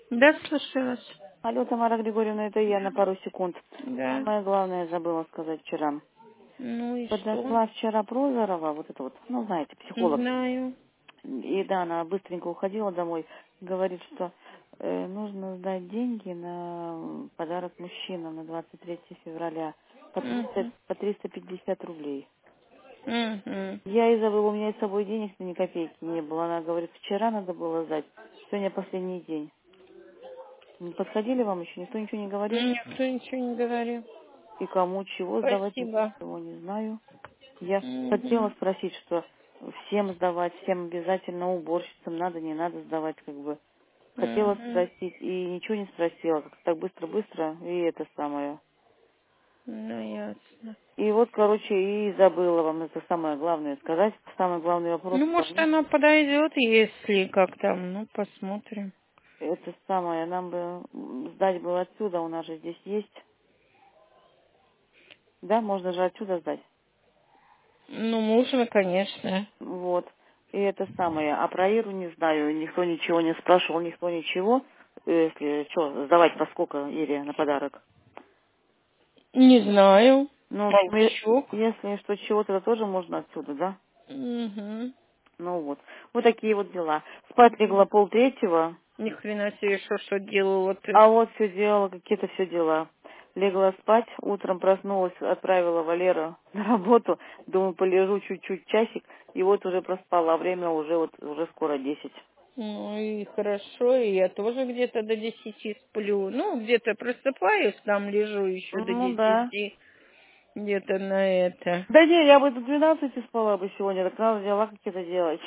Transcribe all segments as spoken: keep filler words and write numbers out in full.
Да, слушаю вас. Алло, Тамара Григорьевна, это я на пару секунд. Да. Самое главное забыла сказать вчера. Ну и что? Подошла вчера Прозорова, вот это вот, ну знаете, психолог. Знаю. И да, она быстренько уходила домой. Говорит, что э, нужно сдать деньги на подарок мужчинам на двадцать третье февраля по триста, Угу. по триста пятьдесят рублей. Угу. Я и забыла, у меня с собой денег ни копейки не было. Она говорит, вчера надо было сдать, сегодня последний день. Не подходили вам еще? Никто ничего не говорил? Никто ничего не говорил. И кому чего сдавать, Спасибо. ничего не знаю. Я хотела Угу. спросить, что всем сдавать, всем обязательно уборщицам надо, не надо сдавать, как бы. Хотела Угу. спросить и ничего не спросила, как так быстро-быстро, и это самое. Ну, ясно. И вот, короче, и забыла вам это самое главное сказать. Самый главный вопрос, Ну, что может, она подойдет, если как там. Ну, посмотрим. это самое, нам бы м, сдать было отсюда, у нас же здесь есть. Да, можно же отсюда сдать. Ну, можно, конечно. Вот. И это самое. А про Иру не знаю. Никто ничего не спрашивал, никто ничего. Э, Если что, сдавать во сколько Ире на подарок? Не знаю. Ну, в общем, е- Толчок. если что, чего-то то тоже можно отсюда, да? Угу. Ну вот. Вот такие вот дела. Спать легла полтретьего, Ни хрена себе, что, что делала ты. а вот все делала, какие-то все дела. Легла спать, утром проснулась, отправила Валеру на работу. Думаю, полежу чуть-чуть часик, и вот уже проспала. А время уже вот уже скоро десять. Ну и хорошо, и я тоже где-то до десяти сплю. Ну, где-то просыпаюсь, там лежу еще до Ну да. десяти, где-то на это. Да не, я бы до двенадцати спала бы сегодня, так надо дела какие-то делать.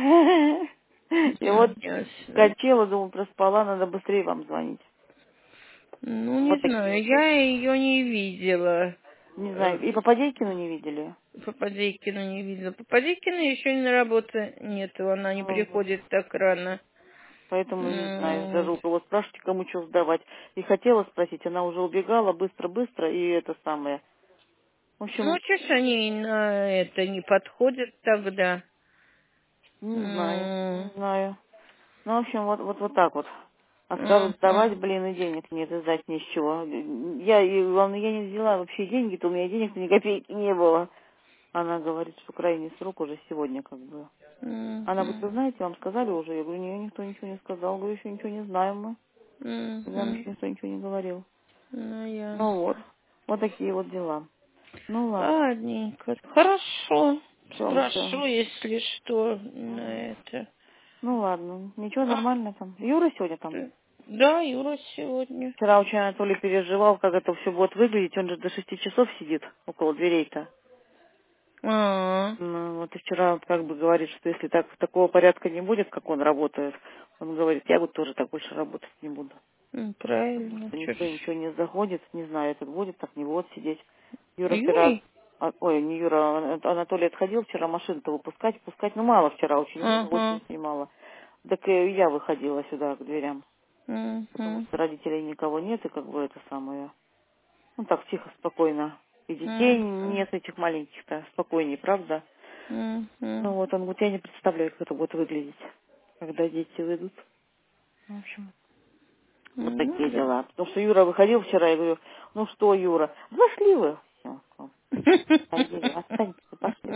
И вот Ясно. скочила, думаю, проспала, надо быстрее вам звонить. Ну, не Вот такие знаю, вот дела. я ее не видела. Не знаю, Э, и Попадейкину не видели. Попадейкину не видела. Попадейкина еще не на работе нету, она не Ну вот, приходит так рано. поэтому не знаю, Ну, даже вот. у кого спрашивать, кому что сдавать. И хотела спросить, она уже убегала быстро-быстро, и это самое. В Ну, общем, что ж они на это не подходят тогда? не знаю, не М, знаю. Ну, в общем, вот, вот, вот так вот. А скажут, сдавать, мгм. блин, и денег нет, и сдать ни с чего. Я, и, главное, я не взяла вообще деньги-то, у меня денег ни копейки не было. Она говорит, что крайний срок уже сегодня, как бы. Она говорит, Мгм. вы знаете, вам сказали уже? Я говорю, не, никто ничего не сказал. Говорю, еще ничего не знаем мы. Нам Мгм. еще никто ничего не говорил. Ну, Ну вот, ясно. вот такие вот дела. Ну ладно, Ладненько. Хорошо. все, все. Спрошу, если что, на это. Ну ладно, ничего, А, нормально там. Юра сегодня там? э, да, Юра сегодня. Вчера очень Анатолий переживал, как это все будет выглядеть. Он же до шести часов сидит около дверей-то. А, Ну, вот и вчера как бы говорит, что если так такого порядка не будет, как он работает, он говорит, я вот тоже так больше работать не буду. м, Потому правильно. что Чё ж. никто ничего не заходит, не знаю, этот будет, так не будет сидеть. Юра вчера, Юрий? а- ой, не Юра, а Анатолий отходил вчера машину-то выпускать, пускать, ну мало вчера, очень много, Ага. очень мало. Так и я выходила сюда к дверям, потому Угу. что родителей никого нет, и как бы это самое, ну так тихо, спокойно. И детей Угу. нет этих маленьких-то, спокойнее, правда? Угу. Ну вот он говорит, я не представляю, как это будет выглядеть, когда дети выйдут. В общем, вот Ну, такие да. дела. Потому что Юра выходил вчера, я говорю, ну что, Юра, зашли вы. Всё, ходили, отстаньте, пошли.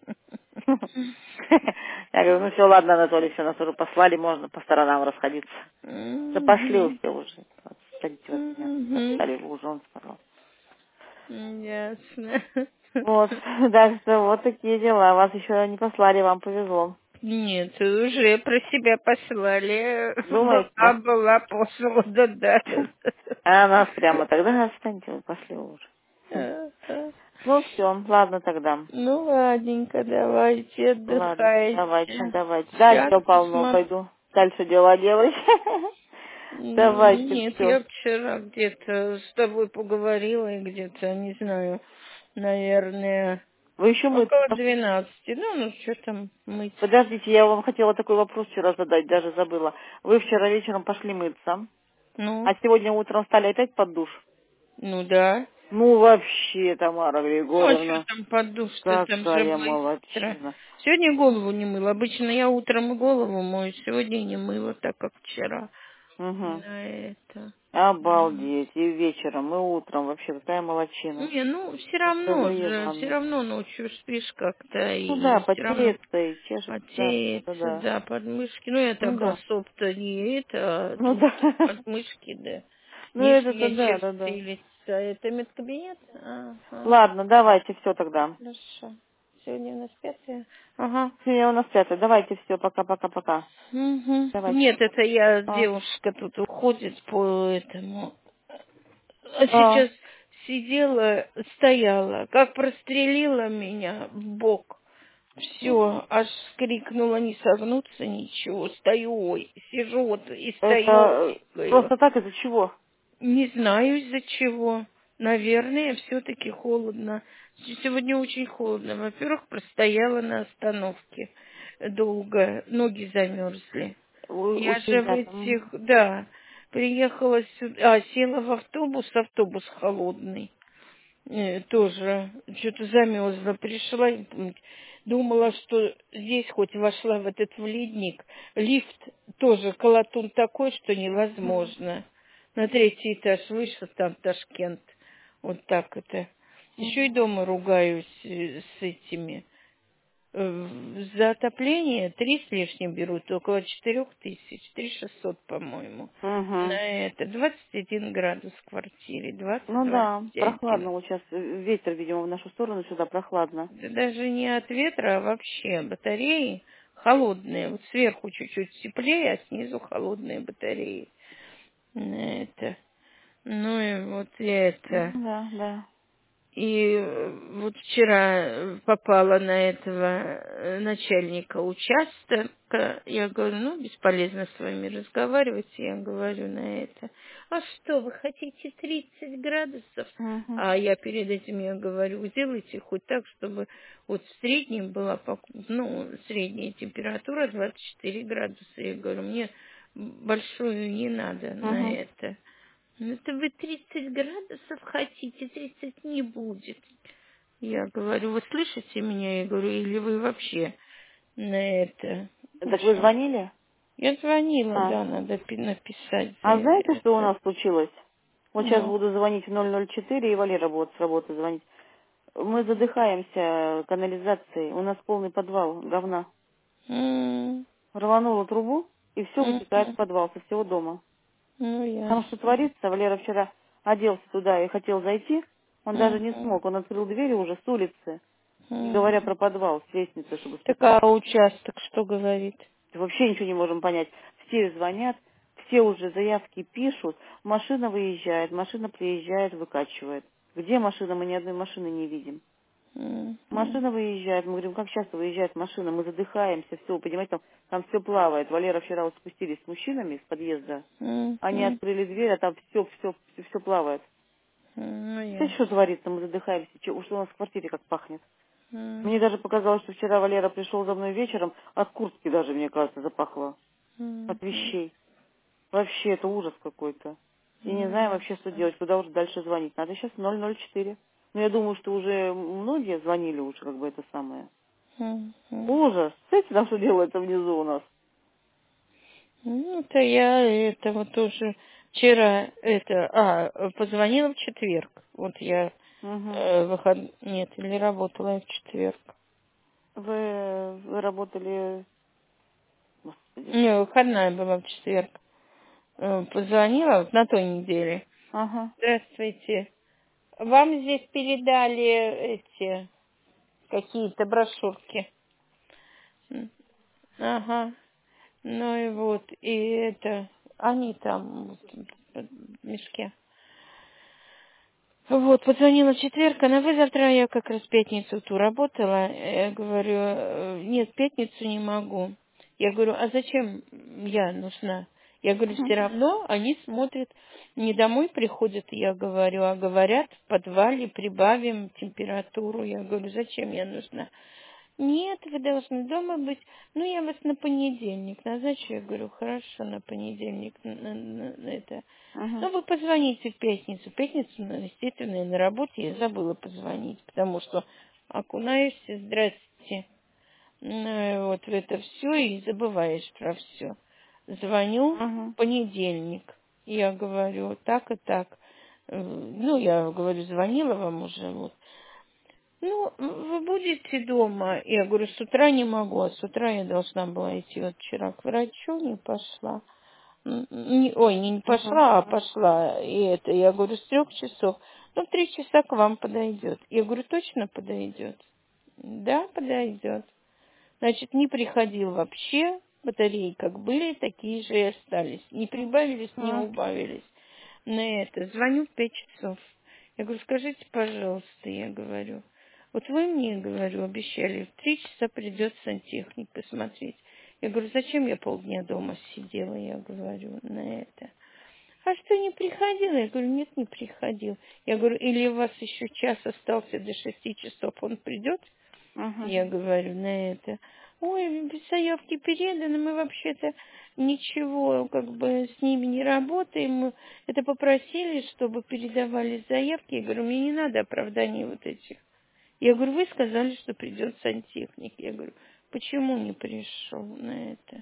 Я говорю, ну все, ладно, Анатолий, все, нас уже послали, можно по сторонам расходиться. Да пошли вы Угу. все уже, отстаньте от меня. Угу. Отстали вы уже, он сказал. Ясно. Вот, так что вот такие дела. Вас еще не послали, вам повезло. Нет, уже про себя послали. Думаете, Была, да? была послана, да. А нас прямо тогда отстаньте, вы пошли вы уже. Хм. Ага. Ну все, ладно тогда. Ну, ладненько, давайте, Ладно, давайте, отдыхайте. давайте. Да, Сейчас дел полно, посмотрю. пойду дальше дела делать. Давайте, Нет, все. я вчера где-то с тобой поговорила, и где-то, не знаю, наверное, Вы еще мыться? около двенадцати. Ну, ну, что там мыть? Подождите, я вам хотела такой вопрос вчера задать, даже забыла. Вы вчера вечером пошли мыться, Ну, а сегодня утром стали опять под душ? ну да. Ну вообще, Тамара Ну, а что Григорьевна, там под душ, там же какая быстро. молодчина. Сегодня голову не мыла. Обычно я утром и голову мою, сегодня не мыла, так как вчера. Угу. на это. Обалдеть. И вечером, и утром. Вообще, какая молодчина. Не, ну, все Скажи, равно же, все Ивановна. равно ночью спишь как-то, Ну да, и все равно потеется и чешется. Да, да, потеется, да. да, подмышки. Ну, я Ну так да. особо-то не это, а Ну тут да. подмышки, да. Ну это-то Нижняя да, часть да, да. силится. Это медкабинет? Ага, Ладно, давайте все тогда. хорошо. Сегодня у нас пятое. Ага. Сегодня у нас пятое. Давайте все, пока-пока-пока. Угу. Давайте. Нет, это я, А. девушка тут уходит по этому. А А. сейчас сидела, стояла, как прострелила меня в бок. Все, аж скрикнула, не согнуться, ничего. Стою, ой, сижу вот и стою, Это э, ой. просто так из-за чего? Не знаю из-за чего. Наверное, все-таки холодно. Сегодня очень холодно. Во-первых, простояла на остановке долго, ноги замерзли. У, у Я же в тебя там. этих, да, приехала сюда, а, села в автобус, автобус холодный. Э, тоже что-то замерзла. Пришла, и, м, думала, что здесь хоть вошла в этот в ледник. Лифт тоже колотун такой, что невозможно. На третий этаж вышла, там Ташкент. Вот так это. Еще и дома ругаюсь э, с этими. Э, За отопление три с лишним берут, около четырех тысяч, три шестьсот, по-моему. Угу. На это двадцать один градус в квартире, Ну да, двадцать-двадцать один. прохладно. Вот сейчас ветер, видимо, в нашу сторону сюда прохладно. Да даже не от ветра, а вообще батареи холодные. Вот сверху чуть-чуть теплее, а снизу холодные батареи. На это. Ну и вот я Ну это. да, да. И э, вот вчера попала на этого э, начальника участка. Я говорю, ну, бесполезно с вами разговаривать. Я говорю на это. А что, вы хотите тридцать градусов? Угу. А я перед этим, я говорю, сделайте хоть так, чтобы вот в среднем была, пок- ну, средняя температура двадцать четыре градуса. Я говорю, мне большую не надо на Угу. это. Ну, это вы тридцать градусов хотите, тридцать не будет. Я говорю, вы слышите меня? Я говорю, или вы вообще на это? В Так вы общем, звонили? я звонила, А. да, надо пи- написать за А знаете, что у это. нас случилось? Вот сейчас Ну, буду звонить в ноль ноль четыре, и Валера будет с работы звонить. Мы задыхаемся канализацией. У нас полный подвал говна. м, Рванула трубу, и все м, вытекает в подвал со всего дома. ну, Там что ясно. творится? Валера вчера оделся туда и хотел зайти. Он даже не Мгм, смог. Он открыл двери уже с улицы, не говоря мгм. про подвал, с лестницы, чтобы Так спуститься. а участок что говорит? Вообще ничего не можем понять. Все звонят, все уже заявки пишут. Машина выезжает, машина приезжает, выкачивает. Где машина? Мы ни одной машины не видим. Мгм, Машина выезжает, мы говорим, как часто выезжает машина, мы задыхаемся, все, понимаете, там, там все плавает. Валера вчера вот спустились с мужчинами с подъезда, мгм, они мгм, открыли дверь, а там все, все, все, все плавает. ну, Знаете, что ясно. творится, мы задыхаемся, что, что у нас в квартире как пахнет. Мгм, Мне даже показалось, что вчера Валера пришел за мной вечером, от куртки даже, мне кажется, запахло, мгм, от вещей. Вообще, это ужас какой-то. И не ну, знаю вообще, что ясно. делать, куда уже дальше звонить. Надо сейчас ноль ноль четыре. Но я думаю, что уже многие звонили уже, как бы это самое. Мгм. Ужас. Знаете, там что делается внизу у нас? Ну, это я это вот тоже вчера это, а, позвонила в четверг. Вот я Угу. э, выход... Нет, или работала я в четверг. Вы, вы работали... Господи. Не, выходная была в четверг. Э, Позвонила вот на той неделе. Ага. Здравствуйте. Вам здесь передали эти какие-то брошюрки. М, Ага. Ну и вот, и это, они там вот, в мешке. Вот, позвонила в четверг, она, вы завтра, я как раз в пятницу ту работала, я говорю, «Э, нет, в пятницу не могу. Я говорю, а зачем я нужна? Я говорю, все равно они смотрят, не домой приходят, я говорю, а говорят, в подвале прибавим температуру. Я говорю, зачем я нужна? Нет, вы должны дома быть. Ну, я вас на понедельник назначу. Я говорю, хорошо, на понедельник на, на- на это. Угу. Ну, вы позвоните в пятницу. В пятницу, ну, естественно, я на работе я забыла позвонить, потому что окунаешься, здрасте, ну, и вот в это все и забываешь про все. Звоню Угу. в понедельник. Я говорю, так и так. Ну, я говорю, звонила вам уже. Вот. Ну, вы будете дома? Я говорю, с утра не могу, а с утра я должна была идти вот вчера к врачу, не пошла. Не, ой, не, не пошла, а Угу. пошла. И это, я говорю, с трех часов. Ну, в три часа к вам подойдет. Я говорю, точно подойдет? Да, подойдет. Значит, не приходил вообще. Батареи как были, такие же и остались. Не прибавились, не Угу. убавились. На это. Звоню в пять часов. Я говорю, скажите, пожалуйста, я говорю. Вот вы мне, говорю, обещали, в три часа придет сантехник посмотреть. Я говорю, зачем я полдня дома сидела, я говорю, на это. А что, не приходил? Я говорю, нет, не приходил. Я говорю, или у вас еще час остался до шести часов, он придет? Угу. Я говорю на это. Ой, без заявки переданы, мы вообще-то ничего, как бы с ними не работаем. Мы это попросили, чтобы передавали заявки. Я говорю, мне не надо оправданий вот этих. Я говорю, вы сказали, что придет сантехник. Я говорю, почему не пришел на это?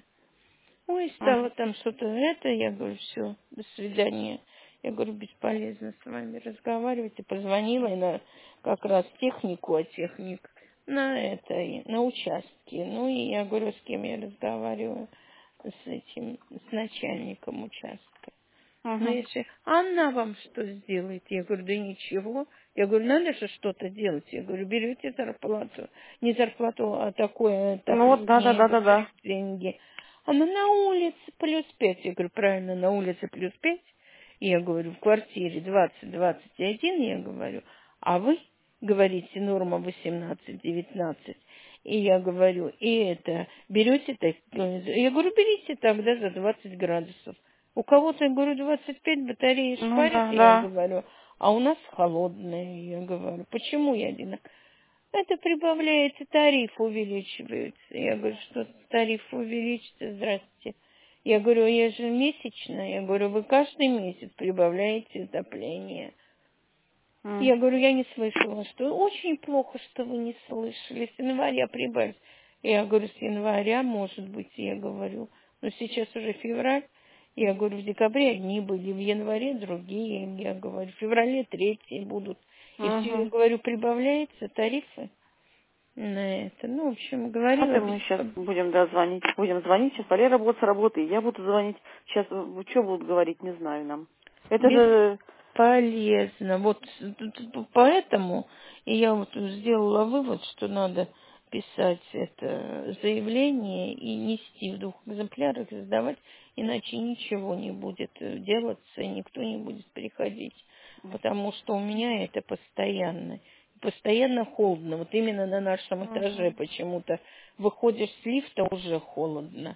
Ой, стало там что-то это. Я говорю, все, до свидания. Я говорю, бесполезно с вами разговаривать. И позвонила и на как раз технику, а техник на это, на участке. Ну и я говорю, с кем я разговариваю? С этим, с начальником участка. Ну, Угу. если она вам что сделает? Я говорю, да ничего. Я говорю, надо же что-то делать. Я говорю, берете зарплату. Не зарплату, а такое Ну вот, да, да, отопление, да, я да, говорю, да. деньги. Она на улице плюс пять. Я говорю, правильно, на улице плюс пять. Я говорю, в квартире двадцать двадцать один, я говорю, а вы говорите, норма восемнадцать девятнадцать. И я говорю, и это, берете так, я говорю, берите тогда за двадцать градусов. У кого-то, я говорю, двадцать пять батареи Ну шпарит, да, я да. говорю, а у нас холодные, я говорю. Почему я один? Это прибавляется, тариф увеличивается. Я говорю, что тариф увеличится, здравствуйте. Я говорю, я же месячно. Я говорю, вы каждый месяц прибавляете отопление. М. Я говорю, я не слышала, что очень плохо, что вы не слышали. С января прибавить. Я говорю, с января, может быть, я говорю. Но сейчас уже февраль. Я говорю, в декабре одни были, в январе другие. Я говорю, в феврале третьи будут. И все, я Угу. говорю, прибавляются тарифы на это. Ну, в общем, Вот говорила и без... мы сейчас будем, да, звонить. Будем звонить. Сейчас Валера будет с работы, и я буду звонить. Сейчас что будут говорить, не знаю нам. Это же... Бесполезно. Вот тут поэтому и я вот сделала вывод, что надо писать это заявление и нести в двух экземплярах, сдавать, иначе ничего не будет делаться, и никто не будет приходить. Потому что у меня это постоянно. Постоянно холодно. Вот именно на нашем этаже Угу. почему-то выходишь с лифта, уже холодно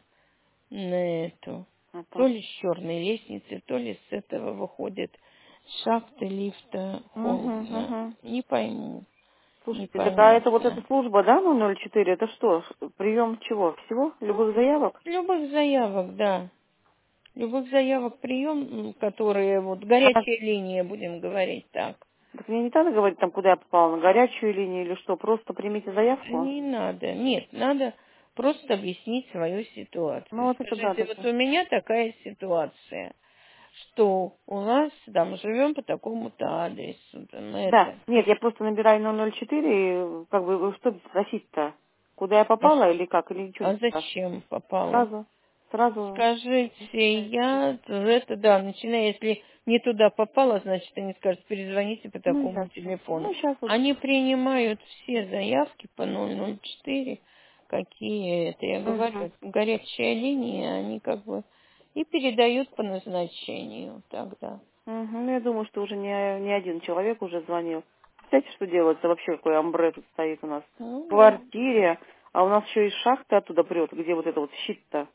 на эту. То Это... ли с черной лестницы, то ли с этого выходит с шахты лифта Угу, холодно. угу. Не пойму, Слушайте, так а это вот эта непонятно. служба, да, ну ноль четыре, это что, прием чего? Всего? Любых заявок? Любых заявок, да. Любых заявок прием, м, которые вот А, горячая линия, будем говорить так. так мне не надо говорить там, куда я попала, на горячую линию или что, просто примите заявку? Не надо. Нет, надо просто объяснить свою Ну ситуацию. вот это да, Скажите, да, вот да. у меня такая ситуация, что у нас там живем по такому-то адресу, там Да, это. нет, я просто набираю на ноль четыре, и как бы, вы что спросить-то? Куда я А, попала или как, или ничего а не спрашивать? зачем попала? Сразу, сразу. Скажите, я, это да, начиная, если не туда попала, значит, они скажут, перезвоните по Ну, такому сейчас, телефону. ну, сейчас вот. Они принимают все заявки по ноль ноль четыре, какие это, я Угу. говорю, горячая линия, они как бы и передают по назначению тогда. Угу. Ну, я думаю, что уже не, не один человек уже звонил. Знаете, что делается? Вообще, какой амбре тут стоит у нас? В Ну да. квартире, а у нас еще из шахты оттуда прет, где вот это вот щит-то.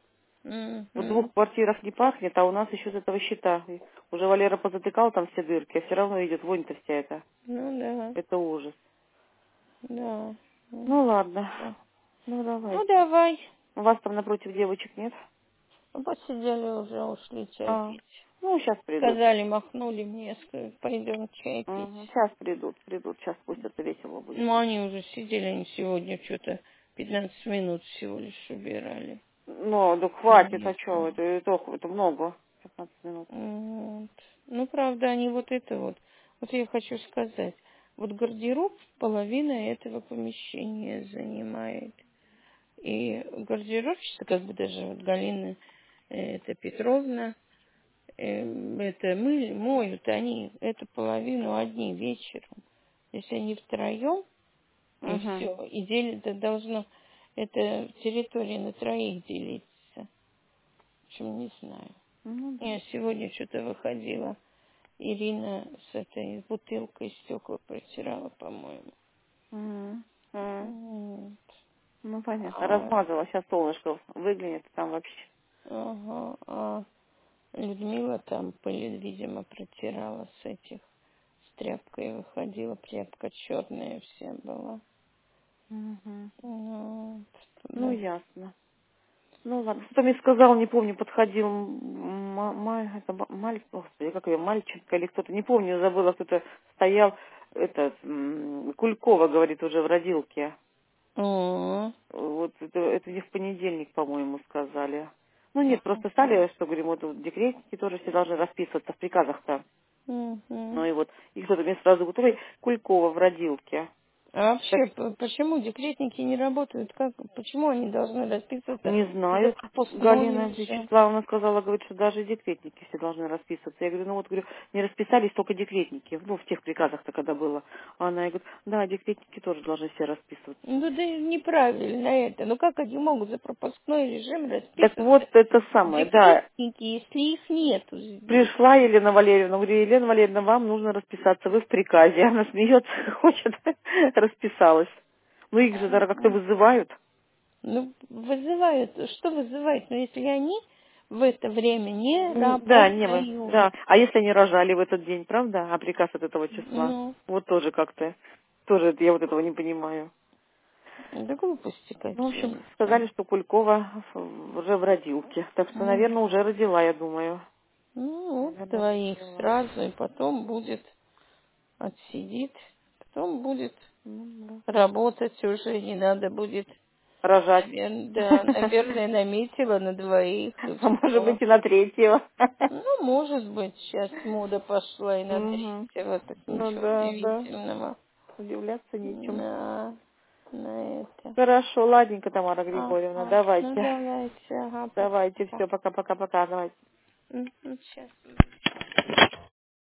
В Мгм. двух квартирах не пахнет, а у нас еще с этого щита. И уже Валера позатыкал там все дырки, а все равно идет вонь-то вся эта. Ну да, Это ужас. да. Ну, ладно. Да. Ну, Ну давайте. давай. У вас там напротив девочек нет? Посидели уже, ушли чай А, пить. ну, сейчас придут. Сказали, махнули мне, сказали, пойдем чай пить. Сейчас придут, придут. Сейчас пусть это весело будет. Ну, они уже сидели, они сегодня что-то пятнадцать минут всего лишь убирали. Ну, да хватит, а что, это, это, это много, пятнадцать минут. Вот. Ну, правда, они вот это вот. Вот я хочу сказать. Вот гардероб половина этого помещения занимает. И гардеробщица, как бы даже вот Галина э, это Петровна, э, это мы моют они эту половину одни вечером. Если они втроем, и Угу. все, и делить должно, это территория на троих делиться. В общем, не знаю. Ну, да. Я сегодня что-то выходила. Ирина с этой бутылкой стекла протирала, по-моему. Угу. Угу. Вот. Ну, понятно. А, Размазала, сейчас солнышко выглянет, там вообще. ага, а Людмила там пыль, видимо, протирала с этих. С тряпкой выходила. Тряпка черная вся была. Угу. Вот, Ну, да. ясно. Ну, ладно. Кто мне сказал, не помню, подходил, м- ма- это ма- маль, господи, как ее, мальчик или кто-то, не помню, забыла, кто-то стоял, этот, м, Кулькова, говорит, уже в родилке. О, Вот это, это не в понедельник, по-моему, сказали. Ну, нет, просто стали, что, говорим, вот, вот декретники тоже все должны расписываться в приказах-то. угу. Ну, и вот, и кто-то мне сразу говорит, ой, Кулькова в родилке. А Так, вообще, п- почему декретники не работают? Как, почему они должны расписываться не за знаю. пропускной Галина режим? Вячеславовна сказала, говорит, что даже декретники все должны расписываться. Я говорю, ну вот, говорю, не расписались только декретники, ну, в тех приказах-то, когда было. А она говорит, да, декретники тоже должны все расписываться. Ну да неправильно это. Ну как они могут за пропускной режим Так вот, расписываться это самое, да. декретники, если их нету здесь? Пришла Елена Валерьевна, говорю, Елена Валерьевна, вам нужно расписаться, вы в приказе. Она смеется, хочет, расписалась. Ну, их же, наверное, как-то вызывают. Ну, вызывают, что вызывает? Но если они в это время не М, Да, не вы, работают, да. А если они рожали в этот день, правда? А приказ от этого числа? ну, Вот тоже как-то, тоже это- я вот этого не понимаю. да глупости Ну, в общем, какие-то. сказали, что Кулькова в- уже в родилке. Так что, М. наверное, уже родила, я думаю. Ну, вот Наверное, двоих родила. сразу, и потом будет отсидит, потом будет Ну, да. работать уже, не надо будет, Рожать. наверное, да, наверное, наметила на двоих, и А может все. быть и на третьего. Ну, может быть, сейчас мода пошла и на Мгм. третьего, так Ну ничего да, да. удивительного Удивляться нечем. на, на это. Хорошо, ладненько, Тамара Григорьевна, Ага, ну давайте. давайте, ага, Давайте, пока-пока. все, пока-пока-пока, давайте. Сейчас.